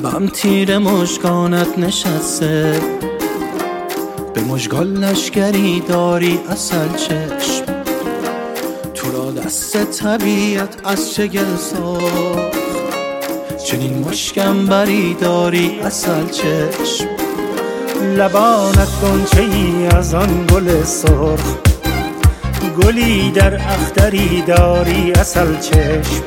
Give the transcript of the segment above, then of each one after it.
قلبم تیر مژگانت نشسته، به مژگان لشگری داری عسل چشم. تو را دست طبیعت از چگل ساخت، چنین مشکم بری داری عسل چشم. لبانت غنچه ای از آن گل سرخ، گلی در اختری داری عسل چشم.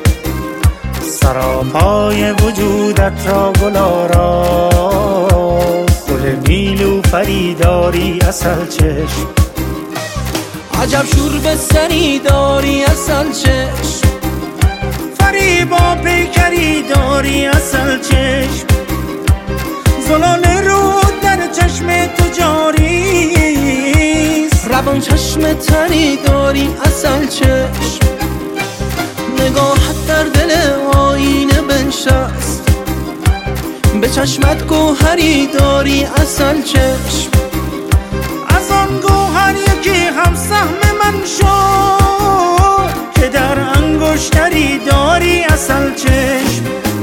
سراپای وجودت را گلارا، گل نیلوفری داری عسل چشم. عجب شور به سری داری عسل چشم، فریبا پیکری داری عسل چشم. زلال رو در چشم تو جاریست، روان چشم تری داری عسل چشم. نگاهت در دل آینه بنشست، به چشمت گوهری داری عسل چشم. از آن گوهر یکی هم سهم من شد، که در انگشتری داری عسل چشم.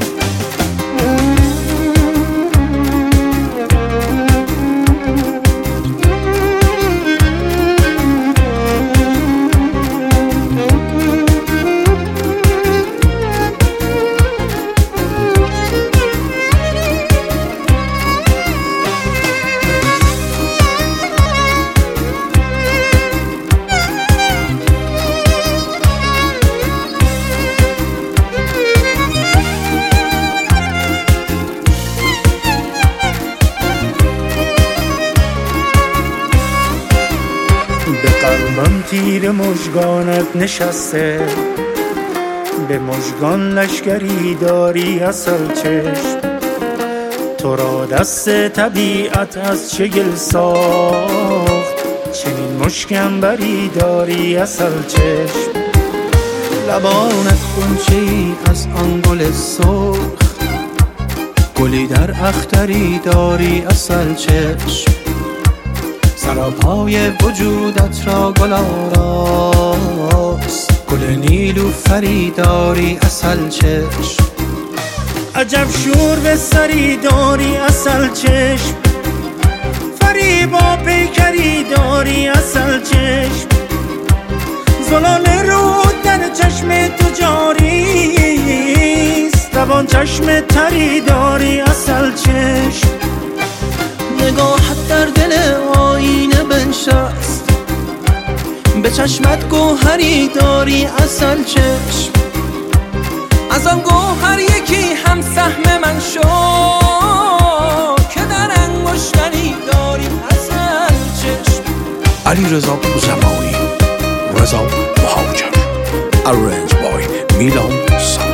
به قلبم تیر مژگانت نشسته، به مژگان لشگری داری عسل چشم. تو را دست طبیعت از چگل ساخت، چنین مشکم بری داری عسل چشم. لبانت غنچه‌ای از آن گل سرخ، گلی در اختری داری عسل چشم. سراپای وجودت را گل‌آراست، گل نیلوفری داری عسل چشم. عجب شور به سری داری عسل چشم، فریبا پیکری داری عسل چشم. زلال رو در چشم تو جاریست، روان چشم تری داری عسل چشم. نگاهت در دل آینه بنشست، به چشمت گوهری داری عسل چشم. از آن گوهر یکی هم سهم من شد، که در انگشتری داری عسل چشم. علیرضا زمانی، رضا مهاجر. Arranged by Milan.